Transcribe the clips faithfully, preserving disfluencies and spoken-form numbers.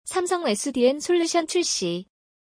삼성 에스디엔 솔루션 출시.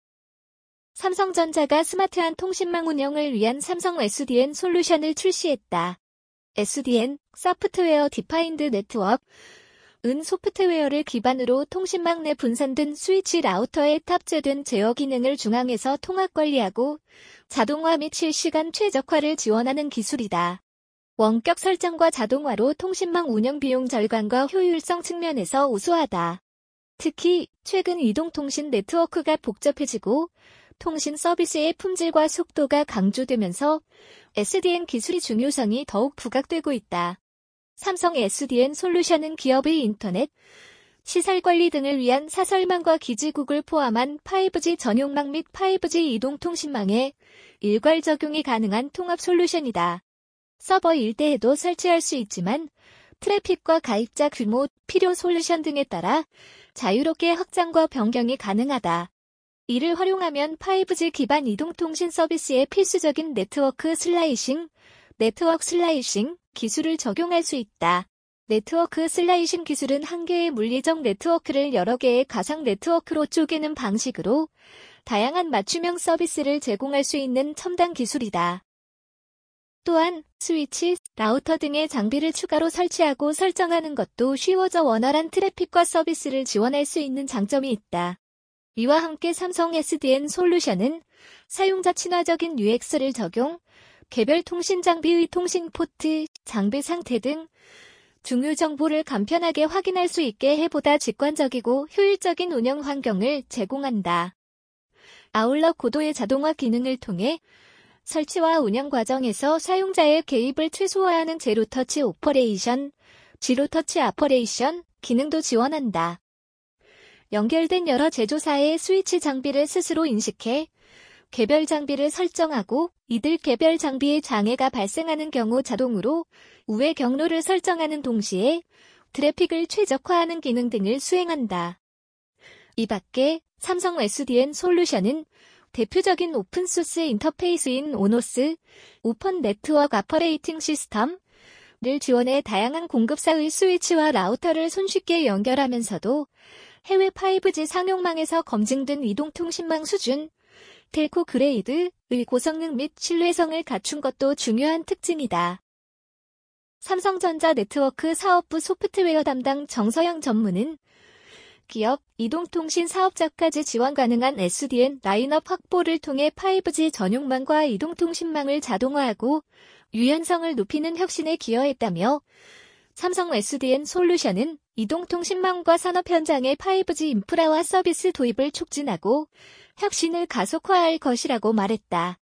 삼성전자가 스마트한 통신망 운영을 위한 삼성 에스디엔 솔루션을 출시했다. 에스디엔, 소프트웨어 디파인드 네트워크, 은 소프트웨어를 기반으로 통신망 내 분산된 스위치 라우터에 탑재된 제어 기능을 중앙에서 통합 관리하고 자동화 및 실시간 최적화를 지원하는 기술이다. 원격 설정과 자동화로 통신망 운영 비용 절감과 효율성 측면에서 우수하다. 특히 최근 이동통신 네트워크가 복잡해지고 통신 서비스의 품질과 속도가 강조되면서 에스디엔 기술의 중요성이 더욱 부각되고 있다. 삼성 에스디엔 솔루션은 기업의 인터넷, 시설 관리 등을 위한 사설망과 기지국을 포함한 파이브지 전용망 및 파이브지 이동통신망에 일괄 적용이 가능한 통합 솔루션이다. 서버 일대에도 설치할 수 있지만 트래픽과 가입자 규모, 필요 솔루션 등에 따라 자유롭게 확장과 변경이 가능하다. 이를 활용하면 파이브지 기반 이동통신 서비스에 필수적인 네트워크 슬라이싱, 네트워크 슬라이싱 기술을 적용할 수 있다. 네트워크 슬라이싱 기술은 한 개의 물리적 네트워크를 여러 개의 가상 네트워크로 쪼개는 방식으로 다양한 맞춤형 서비스를 제공할 수 있는 첨단 기술이다. 또한 스위치, 라우터 등의 장비를 추가로 설치하고 설정하는 것도 쉬워져 원활한 트래픽과 서비스를 지원할 수 있는 장점이 있다. 이와 함께 삼성 에스디엔 솔루션은 사용자 친화적인 유엑스를 적용, 개별 통신 장비의 통신 포트, 장비 상태 등 중요 정보를 간편하게 확인할 수 있게 해 보다 직관적이고 효율적인 운영 환경을 제공한다. 아울러 고도의 자동화 기능을 통해 설치와 운영 과정에서 사용자의 개입을 최소화하는 제로터치 오퍼레이션, 지로터치 아퍼레이션 기능도 지원한다. 연결된 여러 제조사의 스위치 장비를 스스로 인식해 개별 장비를 설정하고 이들 개별 장비에 장애가 발생하는 경우 자동으로 우회 경로를 설정하는 동시에 트래픽을 최적화하는 기능 등을 수행한다. 이 밖에 삼성 에스디엔 솔루션은 대표적인 오픈소스 인터페이스인 오노스, 오픈 네트워크 아퍼레이팅 시스템을 지원해 다양한 공급사의 스위치와 라우터를 손쉽게 연결하면서도 해외 파이브지 상용망에서 검증된 이동통신망 수준, 텔코 그레이드의 고성능 및 신뢰성을 갖춘 것도 중요한 특징이다. 삼성전자 네트워크 사업부 소프트웨어 담당 정서영 전무는 기업, 이동통신 사업자까지 지원 가능한 에스디엔 라인업 확보를 통해 파이브지 전용망과 이동통신망을 자동화하고 유연성을 높이는 혁신에 기여했다며 삼성 에스디엔 솔루션은 이동통신망과 산업 현장의 파이브지 인프라와 서비스 도입을 촉진하고 혁신을 가속화할 것이라고 말했다.